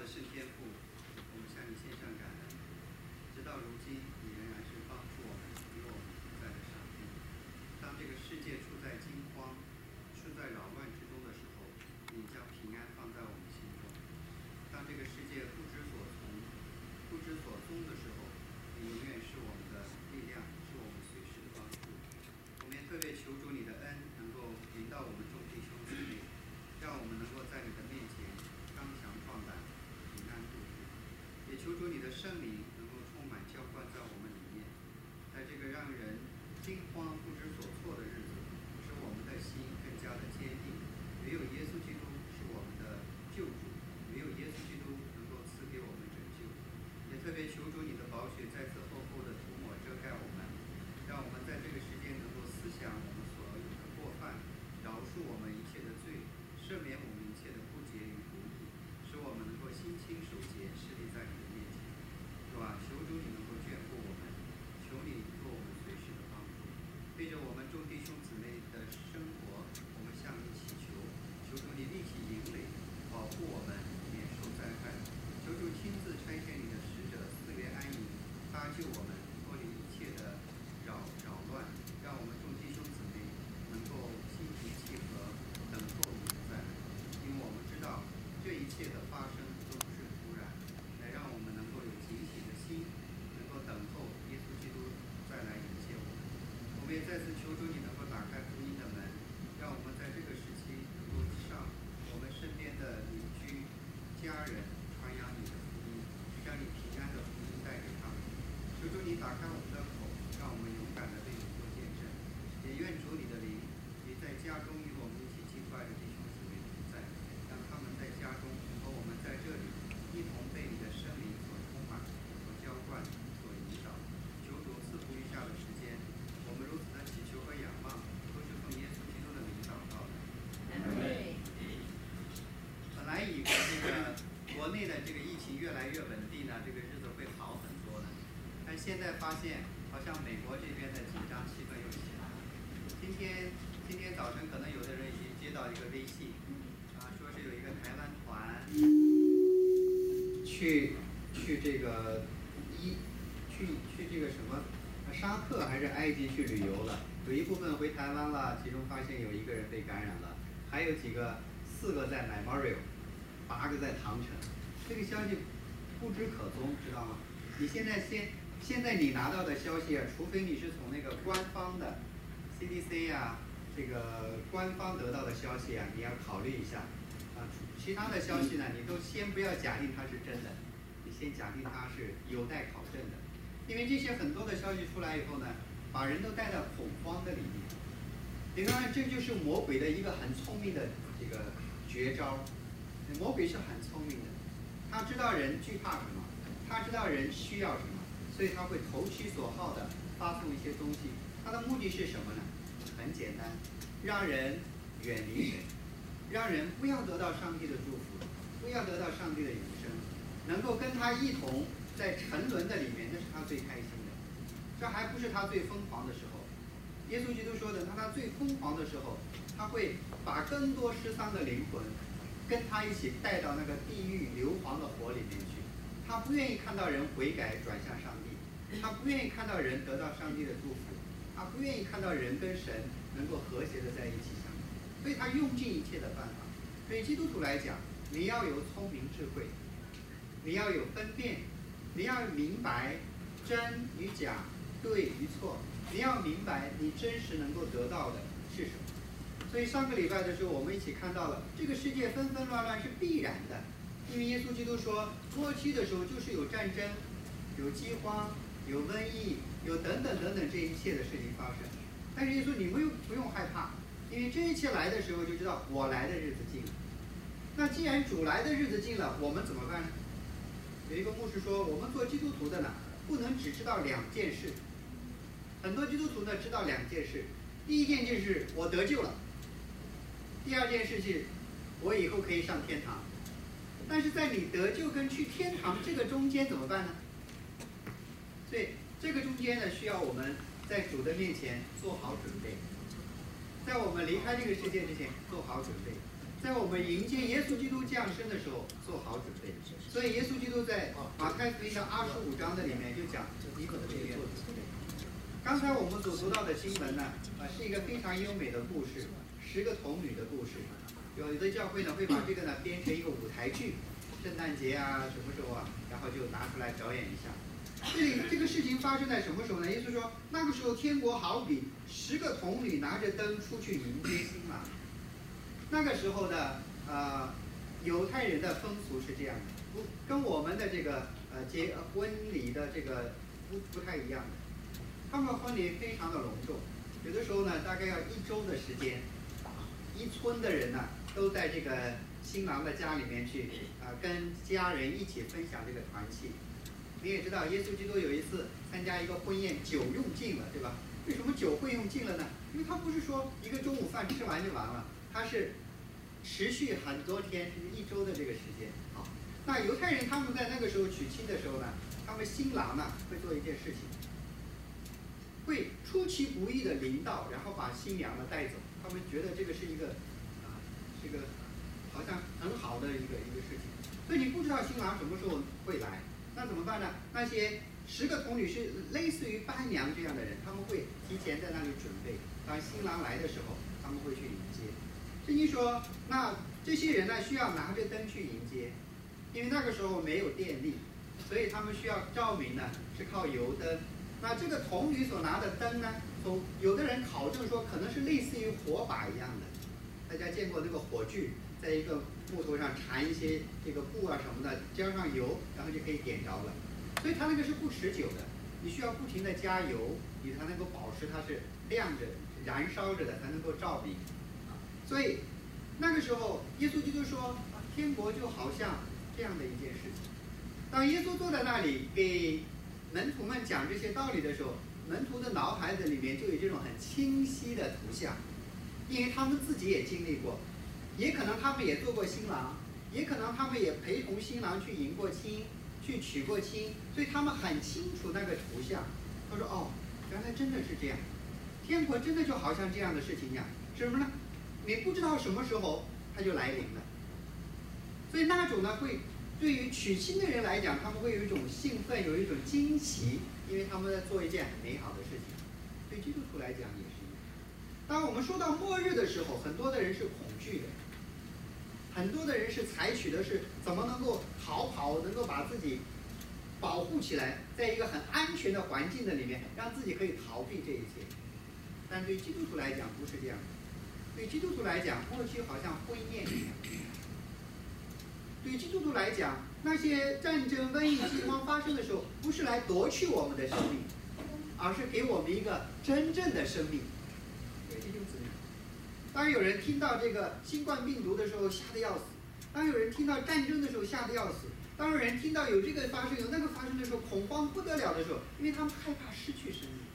圣天父，我们向你献上感恩。直到如今，你仍然是帮助我们、与我们同在的上帝。当这个世界处在惊慌、处在扰乱之中的时候，你将平安放在我们心中；当这个世界不知所从、不知所踪的时候，你永远是我们的力量，是我们随时的帮助。我们也特别求主你的恩能够临到我们众弟兄姊妹，让我们能够在你的面前刚强壮胆，平安度日。也求主你的圣灵能够充满浇灌在我们里面，在这个让人惊慌不知所措的日子，使我们的心更加的坚定。唯有耶稣基督是我们的救主，唯有耶稣基督能够赐给我们拯救。也特别求主你的宝血再次厚厚的涂抹遮盖我们，让我们在这个时间能够思想我们所有的过犯，饶恕我们一切的罪，赦免我们一切的不洁与不义，使我们能够心清守洁，侍立在你的面前。主啊，求主你能够眷顾我们，求你做我们随时的帮助。对着我们众弟兄姊妹的生活，我们向你祈求，求主你立起营垒，保护我们免受灾害。求主亲自差遣你的使者四围安营，搭救我们脱离一切的扰乱，让我们众弟兄姊妹能够心平气和等候你的再来。因为我们知道这一切的发生都不是突然，来让我们能够有警醒的心，能够等候耶稣基督再来迎接我们。我们也再次求主你能够打开福音的门，让我们在这个时期能够向我们身边的邻居、家人传扬你的福音，将你平安的福音带给他们。求主你打开我们的口，让我们勇敢的对你做见证。也愿主你的灵，你在家中与我们一起敬拜的弟兄姊妹同在，让他们在家中和我们在这里一同被你的圣灵所充满、所浇灌、所引导。求主赐福余下的时间，我们如此的祈求和仰望，都是奉耶稣基督的名祷告的。本来以为这个国内的这个疫情越来越稳定呢，这个日子会好很多的，但现在发现好像美国这边的紧张气氛又起来了。今天早晨可能有的人已经接到一个微信，说是有一个台湾团去这个去这个什么沙特还是埃及去旅游了，有一部分回台湾了，其中发现有一个人被感染了，还有4个在 Memorial，8个在唐城，这个消息不知可踪，知道吗？你现在你拿到的消息啊，除非你是从那个官方的 CDC 啊，这个官方得到的消息啊，你要考虑一下啊。其他的消息呢，你都先不要假定它是真的，你先假定它是有待考证的，因为这些很多的消息出来以后呢，把人都带到恐慌的里面。你看，这就是魔鬼的一个很聪明的这个绝招。魔鬼是很聪明的，他知道人惧怕什么，他知道人需要什么，所以他会投其所好的发送一些东西。他的目的是什么呢？很简单，让人远离神，让人不要得到上帝的祝福，不要得到上帝的永生，能够跟他一同在沉沦的里面，那是他最开心的。这还不是他最疯狂的时候。耶稣基督说的，当他最疯狂的时候，他会把更多失丧的灵魂跟他一起带到那个地狱硫磺的火里面去。他不愿意看到人悔改转向上帝，他不愿意看到人得到上帝的祝福，他不愿意看到人跟神能够和谐的在一起相处，所以他用尽一切的办法。对基督徒来讲，你要有聪明智慧，你要有分辨，你要明白真与假、对与错，你要明白你真实能够得到的是什么。所以上个礼拜的时候，我们一起看到了这个世界纷纷乱乱是必然的，因为耶稣基督说，末期的时候就是有战争、有饥荒、有瘟疫、有等等这一切的事情发生。但是耶稣，你们又不用害怕，因为这一切来的时候就知道我来的日子近了。那既然主来的日子近了，我们怎么办呢？有一个牧师说，我们做基督徒的呢，不能只知道2件事。很多基督徒呢知道2件事，第一件就是我得救了，第2件事是我以后可以上天堂。但是在你得救跟去天堂这个中间怎么办呢？所以这个中间呢，需要我们在主的面前做好准备，在我们离开这个世界之前做好准备。 在我们迎接耶稣基督降生的时候做好准备。所以耶稣基督在马太福音的25章的里面就讲尼古德约。刚才我们所读到的经文呢，是一个非常优美的故事，10个童女的故事。有的教会呢会把这个呢编成一个舞台剧，圣诞节啊什么时候啊，然后就拿出来表演一下。这个事情发生在什么时候呢？耶稣说，那个时候天国好比10个童女拿着灯出去迎接新郎。那个时候的犹太人的风俗是这样的，跟我们的这个结婚礼的这个不太一样的。他们婚礼非常的隆重，有的时候呢大概要1周的时间，一村的人呢都在这个新郎的家里面去跟家人一起分享这个团契。你也知道，耶稣基督有一次参加一个婚宴，酒用尽了，对吧？为什么酒会用尽了呢？因为他不是说一个中午饭吃完就完了，他是持续很多天，甚至1周的这个时间。好，那犹太人他们在那个时候娶亲的时候呢，他们新郎呢会做一件事情，会出其不意的临到，然后把新娘呢带走。他们觉得这个是一个这个好像很好的一个事情。所以你不知道新郎什么时候会来，那怎么办呢？那些10个童女是类似于伴娘这样的人，他们会提前在那里准备，当新郎来的时候，他们会去迎接。圣经说，那这些人呢需要拿着灯去迎接，因为那个时候没有电力，所以他们需要照明呢是靠油灯。那这个童女所拿的灯呢，有的人考证说可能是类似于火把一样的，大家见过那个火炬，在一个木头上缠一些这个布啊什么的，浇上油，然后就可以点着了。所以它那个是不持久的，你需要不停的加油，你才能够保持它是亮着、燃烧着的，才能够照明。所以那个时候，耶稣基督说，天国就好像这样的一件事情。当耶稣坐在那里给门徒们讲这些道理的时候，门徒的脑海子里面就有这种很清晰的图像，因为他们自己也经历过，也可能他们也做过新郎，也可能他们也陪同新郎去迎过亲，去娶过亲，所以他们很清楚那个图像。他说，哦，原来真的是这样，天国真的就好像这样的事情一样。是什么呢？你不知道什么时候它就来临了。所以那种呢，会对于娶亲的人来讲，他们会有一种兴奋，有一种惊奇，因为他们在做一件很美好的事情。对基督徒来讲也是一样。当我们说到末日的时候，很多的人是恐惧的，很多的人是采取的是怎么能够逃跑，能够把自己保护起来，在一个很安全的环境的里面，让自己可以逃避这一切。但对基督徒来讲不是这样的。对基督徒来讲，末期好像婚宴一样。对基督徒来讲，那些战争、瘟疫、饥荒发生的时候，不是来夺去我们的生命，而是给我们一个真正的生命。当有人听到这个新冠病毒的时候，吓得要死；当有人听到战争的时候，吓得要死；当有人听到有这个发生、有那个发生的时候，恐慌不得了的时候，因为他们害怕失去生命。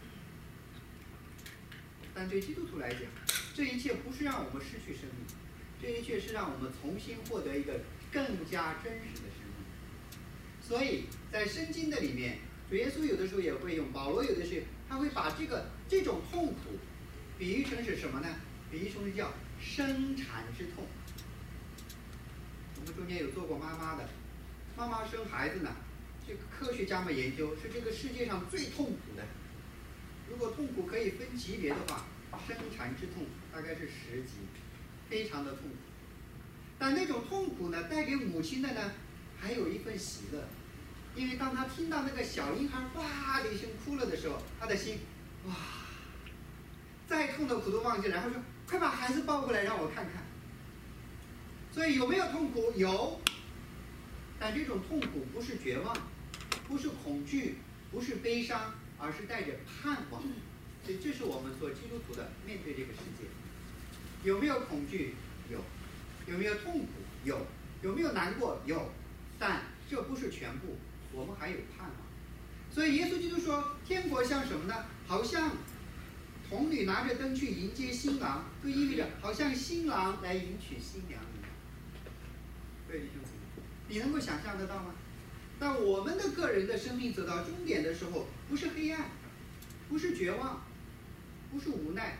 但对基督徒来讲，这一切不是让我们失去生命，这一切是让我们重新获得一个更加真实的生命。所以在圣经的里面，主耶稣有的时候也会用，保罗有的时候他会把这种痛苦比喻成是什么呢？比喻成是叫生产之痛。我们中间有做过妈妈的，妈妈生孩子呢，这个科学家们研究是这个世界上最痛苦的。如果痛苦可以分级别的话，生产之痛大概是10级，非常的痛苦。但那种痛苦呢，带给母亲的呢，还有一份喜乐，因为当她听到那个小婴孩哇的一声哭了的时候，她的心哇，再痛的苦都忘记了，然后说快把孩子抱过来让我看看。所以有没有痛苦？有，但这种痛苦不是绝望，不是恐惧，不是悲伤，而是带着盼望。所以这是我们做基督徒的面对这个世界。有没有恐惧？有。有没有痛苦？有。有没有难过？有。但这不是全部，我们还有盼望。所以耶稣基督说，天国像什么呢？好像童女拿着灯去迎接新郎，就意味着好像新郎来迎娶新娘一样。对，弟兄姊妹，你能够想象得到吗？那我们的个人的生命走到终点的时候，不是黑暗，不是绝望，不是无奈。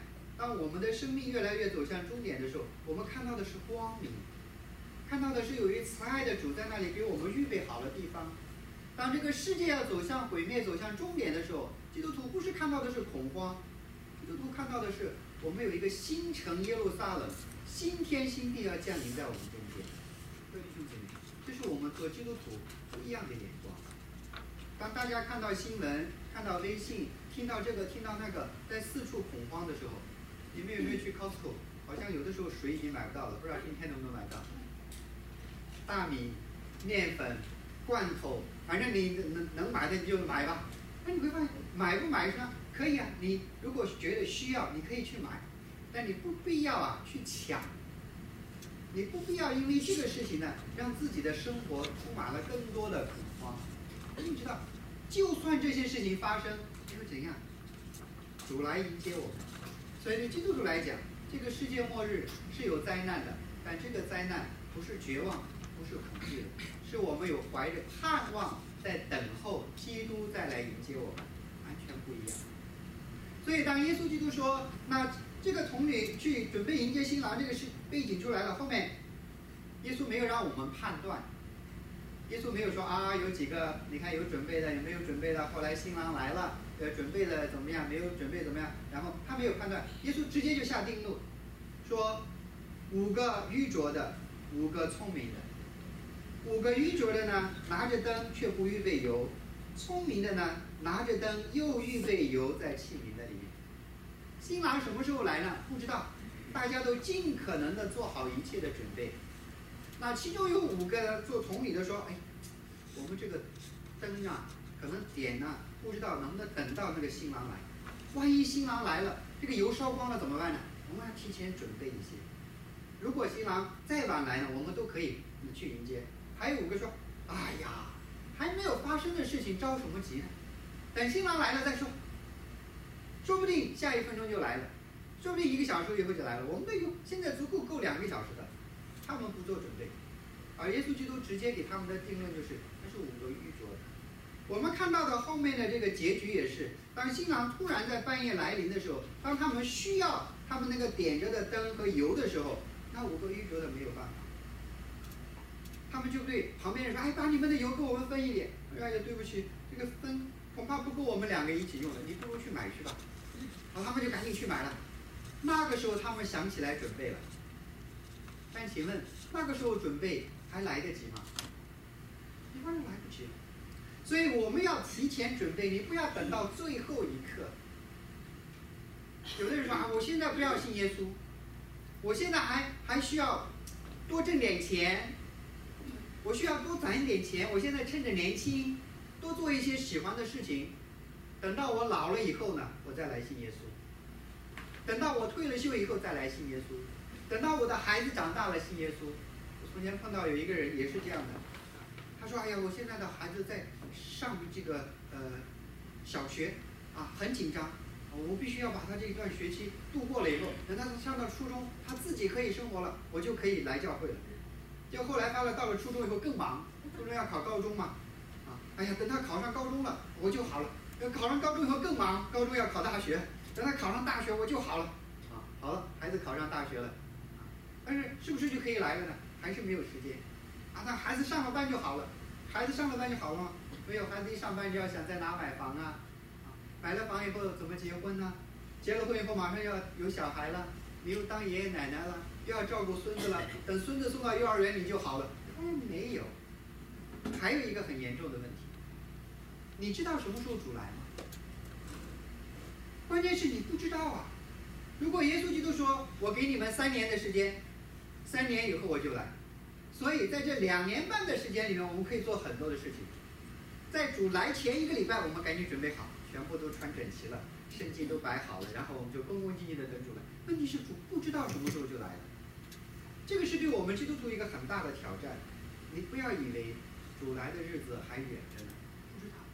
当我们的生命越来越走向终点的时候，我们看到的是光明，看到的是有一慈爱的主在那里给我们预备好了地方。当这个世界要走向毁灭、走向终点的时候，基督徒不是看到的是恐慌，基督徒看到的是我们有一个新城耶路撒冷，新天新地要降临在我们中间。各位弟兄姐妹，这是我们做基督徒不一样的眼光。当大家看到新闻、看到微信、听到这个、听到那个，在四处恐慌的时候，你们有没有去 Costco？ 好像有的时候水已经买不到了，不知道今天能不能买到。大米、面粉、罐头，反正你能买的你就买吧。那你会发现，买不买呢？可以啊，你如果觉得需要，你可以去买，但你不必要啊去抢。你不必要因为这个事情呢，让自己的生活充满了更多的恐慌。你知道，就算这些事情发生，又怎样？主来迎接我们。所以对基督徒来讲，这个世界末日是有灾难的，但这个灾难不是绝望，不是恐惧的，是我们有怀着盼望在等候基督再来迎接我们，完全不一样。所以当耶稣基督说，那这个童女去准备迎接新郎，这个是背景出来了。后面耶稣没有让我们判断，耶稣没有说啊，有几个你看有准备的，有没有准备的？后来新郎来了，准备的怎么样？没有准备怎么样？然后他没有判断，耶稣直接就下定论，说5个愚拙的，5个聪明的。5个愚拙的呢，拿着灯却不预备油；聪明的呢，拿着灯又预备油在器皿的里面。新郎什么时候来呢？不知道，大家都尽可能的做好一切的准备。那其中有5个做童女的说：“哎，我们这个灯啊，可能点呢，不知道能不能等到那个新郎来。万一新郎来了，这个油烧光了怎么办呢？我们要提前准备一些。如果新郎再晚来呢，我们都可以去迎接。”还有5个说：“哎呀，还没有发生的事情着什么急呢？等新郎来了再说，说不定下1分钟就来了，说不定1个小时以后就来了。我们的油现在足够2个小时的。”他们不做准备，而耶稣基督直接给他们的定论就是：那是5个愚拙的。我们看到的后面的这个结局也是，当新郎突然在半夜来临的时候，当他们需要他们那个点着的灯和油的时候，那5个愚拙的没有办法。他们就对旁边人说：“哎，把你们的油跟我们分一点。”哎呀，对不起，这个分恐怕不够我们2个一起用的，你不如去买去吧。然后他们就赶紧去买了。那个时候他们想起来准备了，但请问那个时候准备还来得及吗？一般人来不及了。所以我们要提前准备，你不要等到最后一刻。有的人说啊，我现在不要信耶稣，我现在还需要多挣点钱。我需要多攒一点钱，我现在趁着年轻，多做一些喜欢的事情，等到我老了以后呢，我再来信耶稣；等到我退了休以后再来信耶稣；等到我的孩子长大了信耶稣。我从前碰到有一个人也是这样的，他说：“哎呀，我现在的孩子在上这个小学啊，很紧张，我必须要把他这一段学期度过了以后，等他上到初中，他自己可以生活了，我就可以来教会了。”就后来到了初中以后更忙，初中要考高中嘛，哎呀，等他考上高中了我就好了，考上高中以后更忙，高中要考大学，等他考上大学我就好了，好了，孩子考上大学了，但是是不是就可以来了呢？还是没有时间，那孩子上了班就好了，孩子上了班就好了吗？没有，孩子一上班就要想在哪买房啊，买了房以后怎么结婚呢？结了婚以后马上要有小孩了，你又当爷爷奶奶了，又要照顾孙子了，等孙子送到幼儿园你就好了。没有。还有一个很严重的问题，你知道什么时候主来吗？关键是你不知道啊。如果耶稣基督说我给你们3年的时间，3年以后我就来，所以在这2年半的时间里面，我们可以做很多的事情。在主来前1个礼拜，我们赶紧准备好，全部都穿整齐了，圣经都摆好了，然后我们就恭恭敬敬的等主来。问题是主不知道什么时候就来了，这个是对我们基督徒一个很大的挑战。你不要以为主来的日子还远着呢，不知道。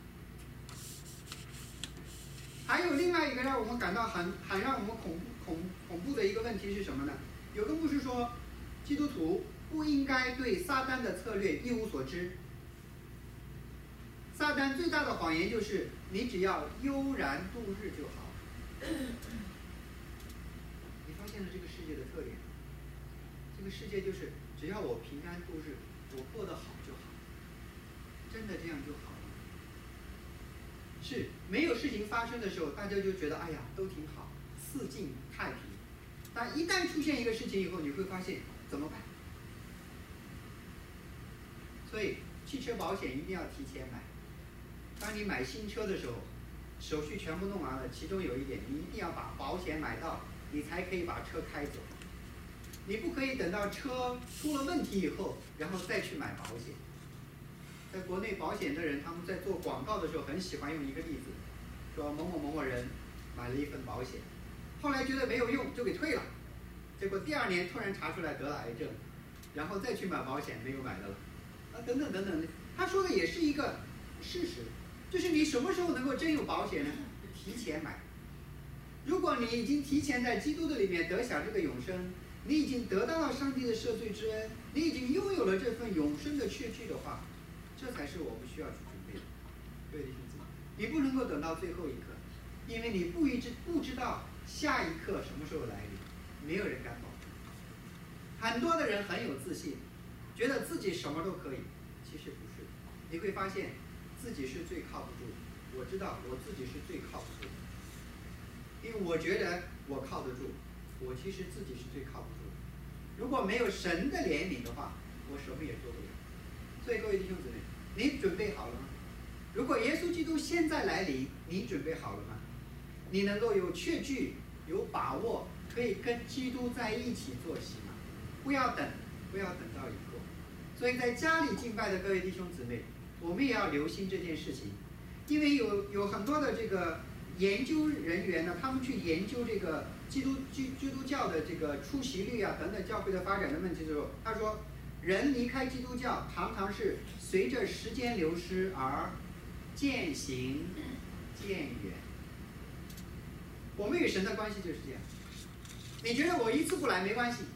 还有另外一个让我们感到很让我们恐怖的一个问题是什么呢？有个牧师说，基督徒不应该对撒旦的策略一无所知。撒旦最大的谎言就是你只要悠然度日就好。 现了这个世界的特点。这个世界就是只要我平安度日，我过得好就好，真的这样就好了。是没有事情发生的时候，大家就觉得哎呀都挺好，四境太平。但一旦出现一个事情以后，你会发现怎么办？所以汽车保险一定要提前买。当你买新车的时候，手续全部弄完了，其中有一点，你一定要把保险买到，你才可以把车开走。你不可以等到车出了问题以后，然后再去买保险。在国内保险的人，他们在做广告的时候很喜欢用一个例子，说某某某某人买了一份保险，后来觉得没有用就给退了，结果第2年突然查出来得了癌症，然后再去买保险没有买的了，等等等等。他说的也是一个事实，就是你什么时候能够真有保险呢？提前买。如果你已经提前在基督的里面得享这个永生，你已经得到了上帝的赦罪之恩，你已经拥有了这份永生的确据的话，这才是我们需要去准备的。对弟兄姊妹，你不能够等到最后一刻，因为你不知道下一刻什么时候来临，没有人敢保证。很多的人很有自信，觉得自己什么都可以，其实不是。你会发现自己是最靠不住的。我知道我自己是最靠不住的，因为我觉得我靠得住，我其实自己是最靠不住的。如果没有神的怜悯的话，我什么也做不了。所以各位弟兄姊妹，你准备好了吗？如果耶稣基督现在来临，你准备好了吗？你能够有确据、有把握，可以跟基督在一起坐席吗？不要等，不要等到以后。所以在家里敬拜的各位弟兄姊妹，我们也要留心这件事情，因为有很多的这个研究人员呢，他们去研究这个基督教的这个出席率啊等等教会的发展的问题的时候，他说，人离开基督教常常是随着时间流失而渐行渐远。我们与神的关系就是这样，你觉得我1次不来没关系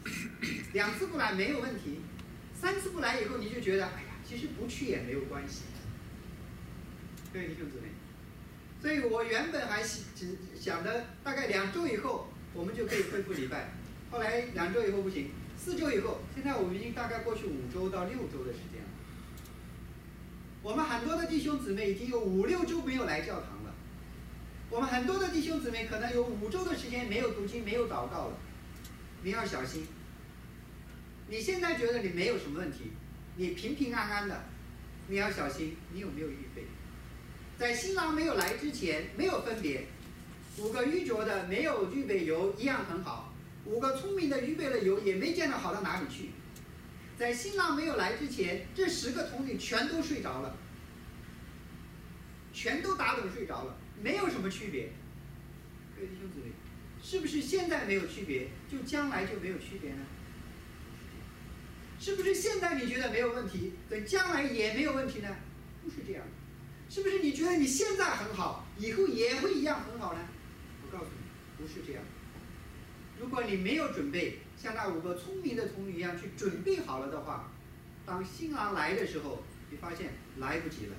，2次不来没有问题，3次不来以后你就觉得，哎呀，其实不去也没有关系。对弟兄姊妹，所以我原本还只想着大概2周以后我们就可以恢复礼拜，后来2周以后不行，4周以后，现在我们已经大概过去5周到6周的时间了。我们很多的弟兄姊妹已经有5、6周没有来教堂了，我们很多的弟兄姊妹可能有5周的时间没有读经、没有祷告了。你要小心。你现在觉得你没有什么问题，你平平安安的，你要小心，你有没有预备？在新郎没有来之前没有分别，5个愚拙的没有预备油一样很好，5个聪明的预备了油也没见得好到哪里去。在新郎没有来之前，这10个童女全都睡着了，全都打盹睡着了，没有什么区别。各位弟兄姊妹，是不是现在没有区别，就将来就没有区别呢？是不是现在你觉得没有问题，等将来也没有问题呢？不是这样的。是不是你觉得你现在很好，以后也会一样很好呢？我告诉你，不是这样。如果你没有准备，像那5个聪明的童女一样去准备好了的话，当新郎来的时候，你发现来不及了。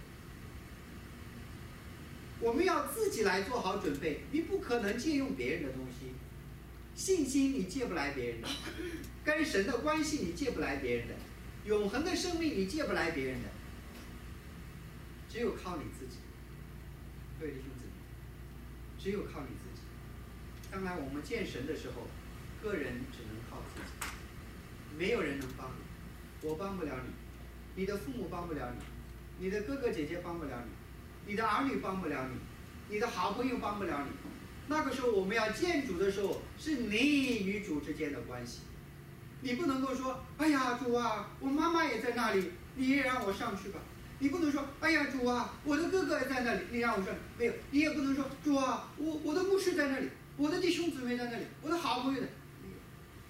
我们要自己来做好准备，你不可能借用别人的东西。信心你借不来别人的，跟神的关系你借不来别人的，永恒的生命你借不来别人的，只有靠你自己。各位弟兄姊妹，只有靠你自己。将来我们见神的时候，个人只能靠自己，没有人能帮你。我帮不了你，你的父母帮不了你，你的哥哥姐姐帮不了你，你的儿女帮不了你，你的好朋友帮不了你。那个时候我们要见主的时候，是你与主之间的关系。你不能够说，哎呀主啊，我妈妈也在那里，你也让我上去吧。你不能说，哎呀主啊，我的哥哥也在那里，你让我上。没有，你也不能说，主啊，我的牧师在那里，我的弟兄姊妹在那里，我的好朋友在。没有，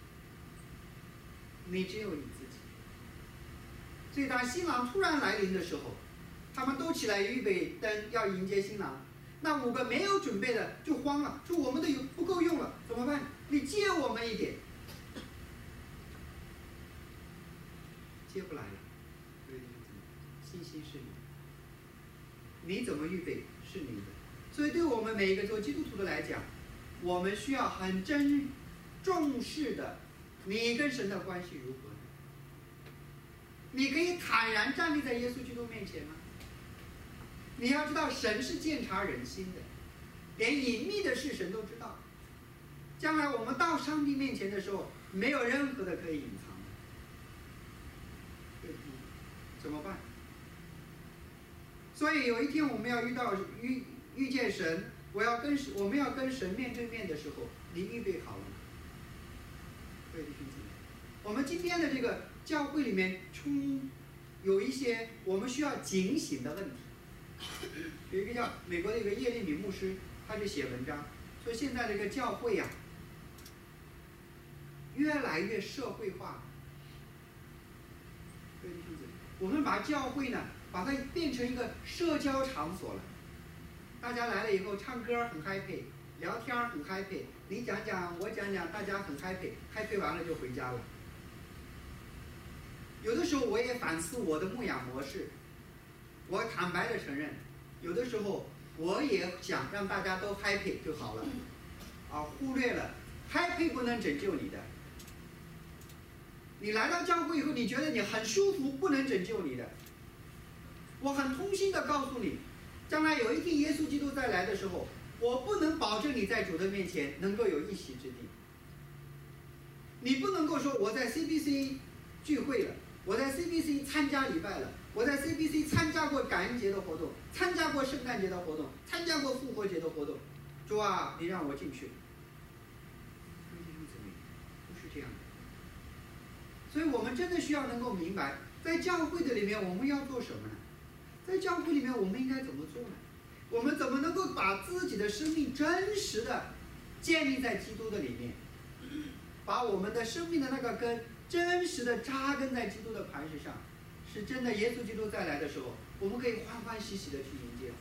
你只有你自己。所以当新郎突然来临的时候，他们都起来预备灯要迎接新郎。那5个没有准备的就慌了，说我们的油不够用了，怎么办？你借我们一点。借不来了。信心是你，你怎么预备是你的。所以对我们每一个做基督徒的来讲，我们需要很重视的，你跟神的关系如何呢？你可以坦然站立在耶稣基督面前吗？你要知道，神是鉴察人心的，连隐秘的事神都知道。将来我们到上帝面前的时候，没有任何的可以隐藏的。怎么办？所以有一天我们要遇见神，我们要跟神面对面的时候，你预备好了吗？对，弟兄姊妹，我们今天的这个教会里面有一些我们需要警醒的问题。有一个叫美国的一个叶利米牧师，他就写文章说，现在这个教会呀，越来越社会化。对，弟兄姊妹，我们把教会呢，把它变成一个社交场所了。大家来了以后，唱歌很 happy， 聊天很 happy， 你讲讲我讲讲，大家很 happy，happy 完了就回家了。有的时候我也反思我的牧养模式，我坦白的承认，有的时候我也想让大家都 happy 就好了，忽略了 happy 不能拯救你的。你来到教会以后，你觉得你很舒服，不能拯救你的。我很痛心的告诉你，将来有一天耶稣基督再来的时候，我不能保证你在主的面前能够有一席之地。你不能够说我在 CBC 聚会了，我在 CBC 参加礼拜了，我在 CBC 参加过感恩节的活动，参加过圣诞节的活动，参加过复活节的活动。主啊，你让我进去。不是这样的。所以我们真的需要能够明白，在教会的里面我们要做什么呢？在教会里面我们应该怎么做呢？我们怎么能够把自己的生命真实的建立在基督的里面，把我们的生命的那个根真实的扎根在基督的磐石上，是真的耶稣基督再来的时候，我们可以欢欢喜喜的去迎接。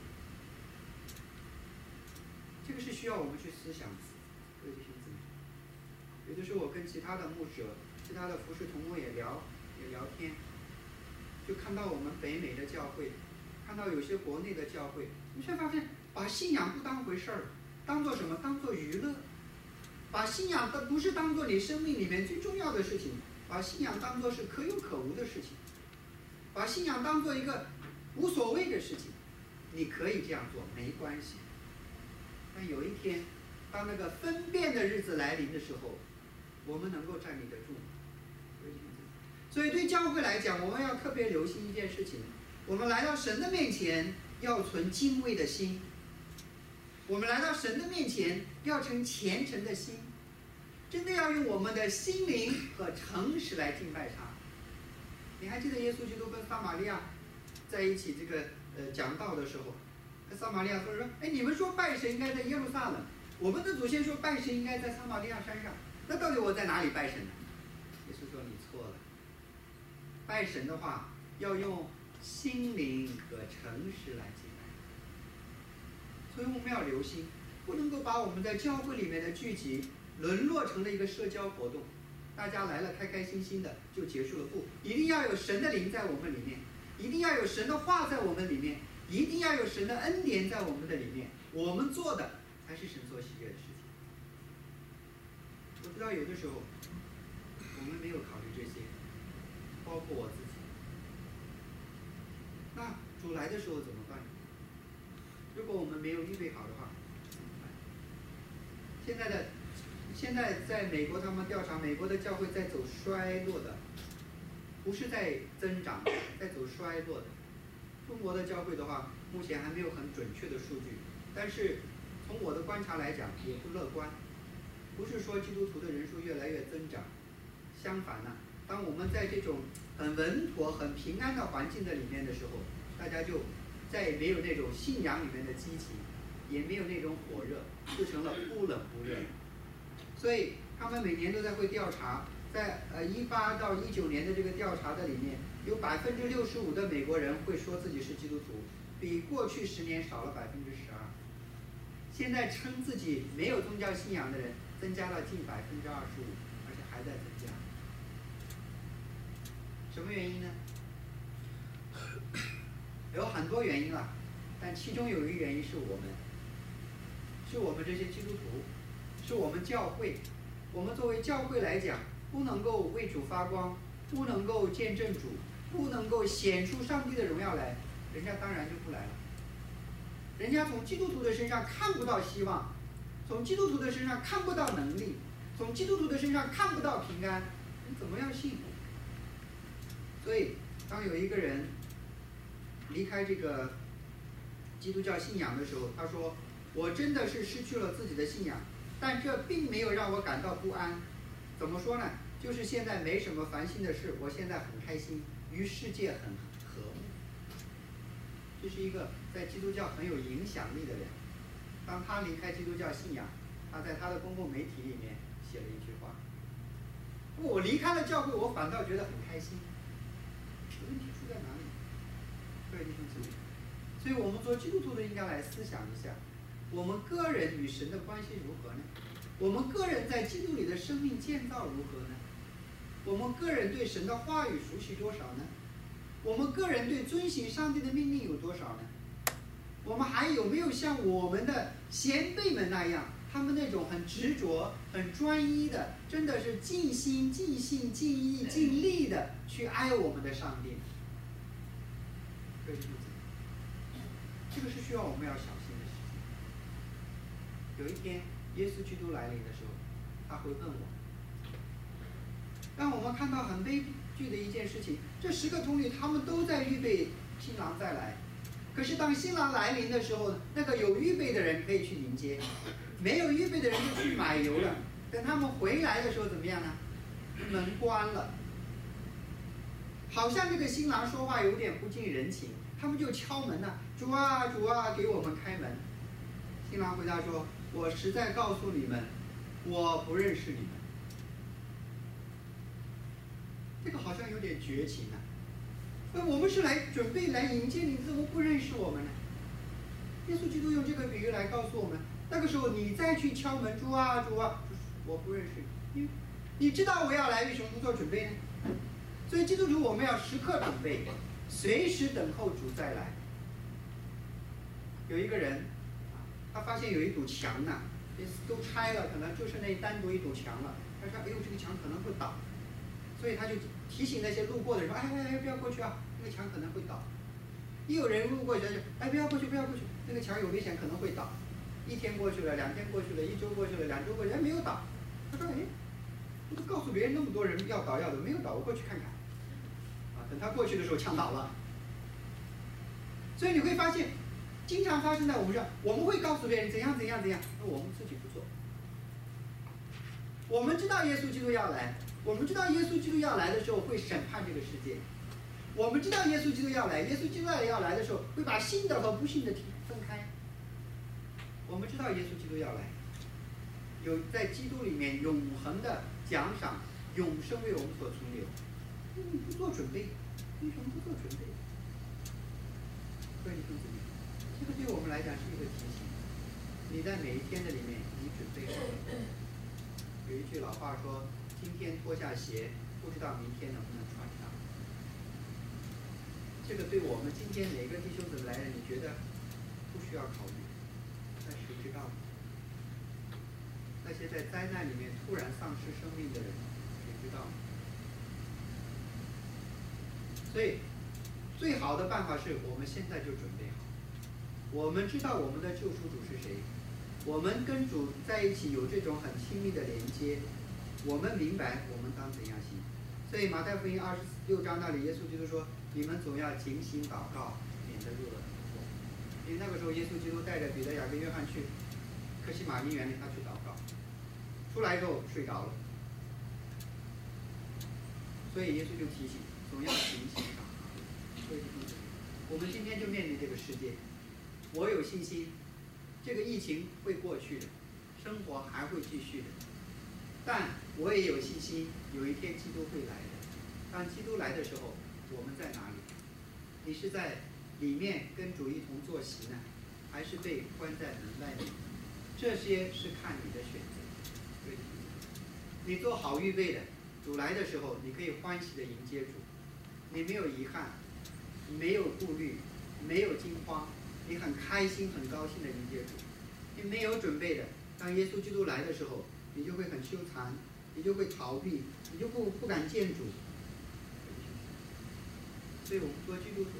这个是需要我们去思想的，各位弟兄姊妹。有的时候我跟其他的牧者、其他的服侍同工也聊天，就看到我们北美的教会，看到有些国内的教会，你却发现把信仰不当回事儿，当做什么？当做娱乐。把信仰不是当做你生命里面最重要的事情，把信仰当做是可有可无的事情，把信仰当做一个无所谓的事情。你可以这样做，没关系。但有一天，当那个分辨的日子来临的时候，我们能够站立得住。所以对教会来讲，我们要特别留心一件事情：我们来到神的面前，要存敬畏的心；我们来到神的面前，要存虔诚的心，真的要用我们的心灵和诚实来敬拜他。你还记得耶稣基督跟撒玛利亚在一起这个讲道的时候，撒玛利亚说：“哎，你们说拜神应该在耶路撒冷，我们的祖先说拜神应该在撒玛利亚山上，那到底我在哪里拜神呢？”耶稣说：“你错了。拜神的话，要用心灵和诚实来敬拜。所以我们要留心，不能够把我们在教会里面的聚集沦落成了一个社交活动，大家来了开开心心的就结束了。不，一定要有神的灵在我们里面，一定要有神的话在我们里面，一定要有神的恩典在我们的里面，我们做的才是神所喜悦的事情。我知道有的时候我们没有考虑这些，包括我自己。那主来的时候怎么办？如果我们没有预备好的话，怎么办？现在在美国，他们调查美国的教会在走衰落的，不是在增长，在走衰落的。中国的教会的话，目前还没有很准确的数据，但是从我的观察来讲，也不乐观。不是说基督徒的人数越来越增长，相反呢，当我们在这种很稳妥、很平安的环境的里面的时候，大家就再也没有那种信仰里面的激情，也没有那种火热，就成了忽冷忽热。所以他们每年都在会调查，在18到19年的这个调查的里面，有65%的美国人会说自己是基督徒，比过去10年少了12%。现在称自己没有宗教信仰的人增加了近25%，而且还在增加。什么原因呢？有很多原因了，但其中有一个原因是我们这些基督徒，是我们教会， 我们作为教会来讲，不能够为主发光，不能够见证主，不能够显出上帝的荣耀来，人家当然就不来了。人家从基督徒的身上看不到希望，从基督徒的身上看不到能力，从基督徒的身上看不到平安，你怎么样信？所以，当有一个人离开这个基督教信仰的时候，他说：“我真的是失去了自己的信仰，但这并没有让我感到不安。怎么说呢？就是现在没什么烦心的事，我现在很开心，与世界很和睦。”这是一个在基督教很有影响力的人。当他离开基督教信仰，他在他的公共媒体里面写了一句话：“我离开了教会，我反倒觉得很开心。”问题出在哪里？各位弟兄姊妹，所以我们做基督徒的应该来思想一下，我们个人与神的关系如何呢？我们个人在基督里的生命建造如何呢？我们个人对神的话语熟悉多少呢？我们个人对遵行上帝的命令有多少呢？我们还有没有像我们的先辈们那样，他们那种很执着、很专一的，真的是尽心、尽性、尽意、尽力的去爱我们的上帝？这个是需要我们要小心的事情。有一天，耶稣基督来临的时候，他会问我。让我们看到很悲剧的一件事情，这10个童女他们都在预备新郎再来，可是当新郎来临的时候，那个有预备的人可以去迎接，没有预备的人就去买油了。等他们回来的时候怎么样呢？门关了，好像这个新郎说话有点不近人情，他们就敲门了，主啊主啊，给我们开门。新郎回答说：“我实在告诉你们，我不认识你们。”这个好像有点绝情啊！我们是来准备来迎接你，怎么不认识我们呢？耶稣基督用这个比喻来告诉我们，那个时候你再去敲门，主啊主啊，我不认识你，你知道我要来，为什么不做准备呢？所以基督徒我们要时刻准备，随时等候主再来。有一个人，他发现有一堵墙呢，都拆了，可能就是那单独一堵墙了。他说：“哎呦，这个墙可能会倒。”所以他就提醒那些路过的人说：“哎，不要过去啊，那个墙可能会倒。”一有人路过去，就：“哎，不要过去，不要过去，那个墙有危险，可能会倒。”1天过去了，2天过去了，1周过去了，2周过去了，没有倒。他说：“哎，我都告诉别人那么多人要倒，没有倒，我过去看看。”啊，等他过去的时候，墙倒了。所以你会发现，经常发生在我们这儿，我们会告诉别人怎样怎样怎样，那我们自己不做。我们知道耶稣基督要来。我们知道耶稣基督要来的时候会审判这个世界，我们知道耶稣基督要来，耶稣基督要来的时候会把信的和不信的分开。我们知道耶稣基督要来，有在基督里面永恒的奖赏，永生为我们所存留。你不做准备，为什么不做准备？各位弟兄姊妹，这个对我们来讲是一个提醒。你在每一天的里面，你准备好了。有一句老话说：“今天脱下鞋，不知道明天能不能穿上。”这个对我们今天每个弟兄姊妹来人，你觉得不需要考虑，但谁知道呢？那些在灾难里面突然丧失生命的人，谁知道呢？所以，最好的办法是我们现在就准备好。我们知道我们的救赎主是谁，我们跟主在一起有这种很亲密的连接。我们明白我们当怎样行，所以马太福音26章那里，耶稣基督说：“你们总要警醒祷告，免得入了迷惑。”因为那个时候，耶稣基督带着彼得、雅各、约翰去客西马尼园里，他去祷告，出来之后睡着了。所以耶稣就提醒，总要警醒祷告。所以我们今天就面临这个世界，我有信心，这个疫情会过去的，生活还会继续的。但我也有信心，有一天基督会来的。当基督来的时候，我们在哪里？你是在里面跟主一同坐席呢，还是被关在门外面？这些是看你的选择。你做好预备的，主来的时候，你可以欢喜的迎接主，你没有遗憾，没有顾虑，没有惊慌，你很开心、很高兴的迎接主。你没有准备的，当耶稣基督来的时候， 你就会很羞惭，你就会逃避，你就不敢见主。所以我们做基督徒，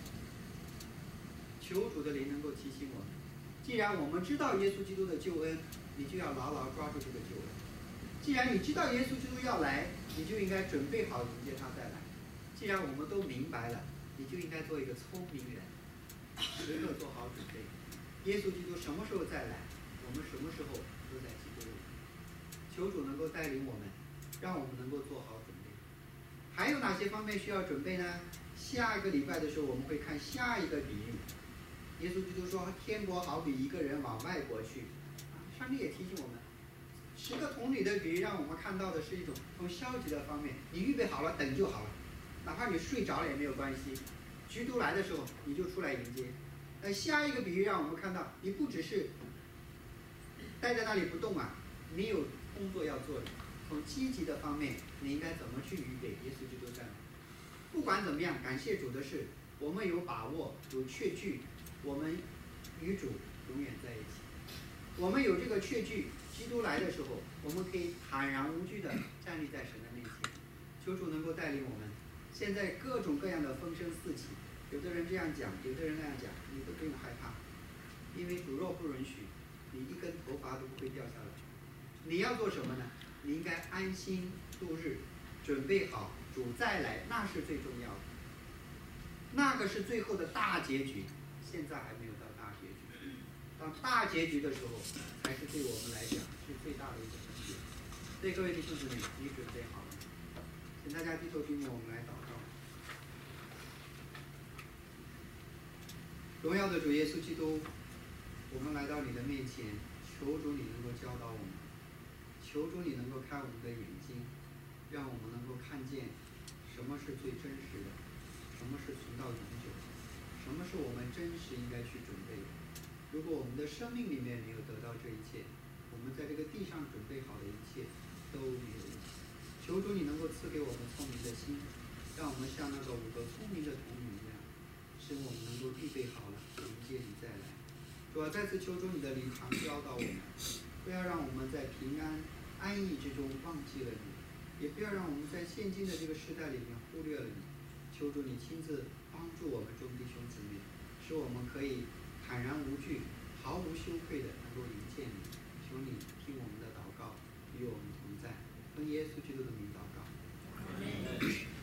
求主的灵能够提醒我们。既然我们知道耶稣基督的救恩，你就要牢牢抓住这个救恩。既然你知道耶稣基督要来，你就应该准备好迎接他再来。既然我们都明白了，你就应该做一个聪明人，时刻做好准备。耶稣基督什么时候再来，我们什么时候都在基督里。求主能够带领我们，让我们能够做好准备。还有哪些方面需要准备呢？下一个礼拜的时候，我们会看下一个比喻。耶稣基督说：“天国好比一个人往外国去。”上帝也提醒我们，10个童女的比喻让我们看到的是一种从消极的方面，你预备好了，等就好了，哪怕你睡着了也没有关系。基督来的时候，你就出来迎接。下一个比喻让我们看到，你不只是待在那里不动啊，你有工作要做的。从积极的方面，你应该怎么去预备耶稣基督再来？不管怎么样，感谢主的是，我们有把握，有确据，我们与主永远在一起。我们有这个确据，基督来的时候，我们可以坦然无惧地站立在神的面前。求主能够带领我们。现在各种各样的风声四起，有的人这样讲，有的人那样讲，你都不用害怕，因为主若不允许，你一根头发都不会掉下来。你要做什么呢？你应该安心度日，准备好主再来，那是最重要的。那个是最后的大结局，现在还没有到大结局。当大结局的时候，才是对我们来讲是最大的一个分别。所以各位弟兄姊妹，你准备好了吗？请大家低头闭目，我们来祷告。荣耀的主耶稣基督，我们来到你的面前，求主你能够教导我们，求主你能够开我们的眼睛，让我们能够看见什么是最真实的，什么是存到永久的，什么是我们真实应该去准备的。如果我们的生命里面没有得到这一切，我们在这个地上准备好的一切都没有用。求主你能够赐给我们聪明的心，让我们像那个5个聪明的童女一样，使我们能够预备好了迎接你再来。主要再次求主你的灵常教导我们，不要让我们在平安安逸之中忘记了你，也不要让我们在现今的这个时代里面忽略了你。求主你亲自帮助我们众弟兄姊妹，使我们可以坦然无惧，毫无羞愧的能够迎接你。求你听我们的祷告，与我们同在。奉耶稣基督的名祷告。